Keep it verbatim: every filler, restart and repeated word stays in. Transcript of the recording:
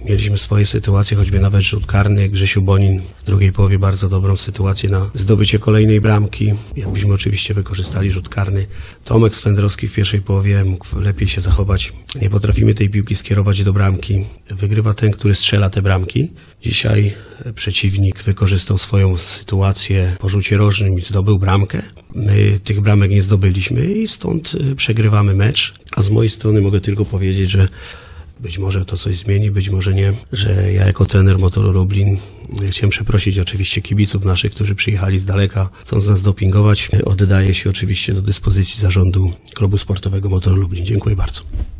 Mieliśmy swoje sytuacje, choćby nawet rzut karny. Grzesiu Bonin w drugiej połowie bardzo dobrą sytuację na zdobycie kolejnej bramki. Jakbyśmy oczywiście wykorzystali rzut karny. Tomek Swędrowski w pierwszej połowie mógł lepiej się zachować. Nie potrafimy tej piłki skierować do bramki. Wygrywa ten, który strzela te bramki. Dzisiaj przeciwnik wykorzystał swoją sytuację po rzucie rożnym i zdobył bramkę. My tych bramek nie zdobyliśmy i stąd przegrywamy mecz. A z mojej strony mogę tylko powiedzieć, że być może to coś zmieni, być może nie, że ja jako trener Motoru Lublin chciałem przeprosić oczywiście kibiców naszych, którzy przyjechali z daleka, chcąc nas dopingować. Oddaję się oczywiście do dyspozycji zarządu klubu sportowego Motor Lublin. Dziękuję bardzo.